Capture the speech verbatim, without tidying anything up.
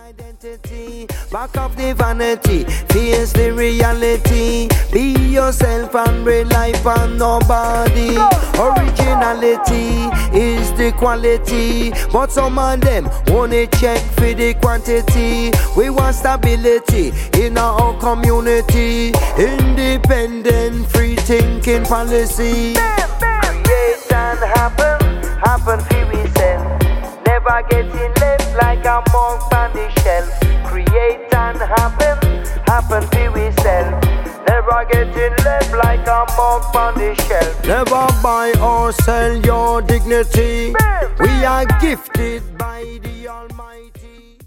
identity, back off the vanity, face the reality. Be yourself and rely on nobody. Originality is the quality, but some of them wanna check for the quantity. We want stability in our community, independent, free thinking policy. Create and happen, happen for we sell. Never getting left like a monk on the shelf. Create and happen, happen for we sell. Never getting left like a monk on the shelf. Never buy or sell your dignity. We are gifted by the Almighty.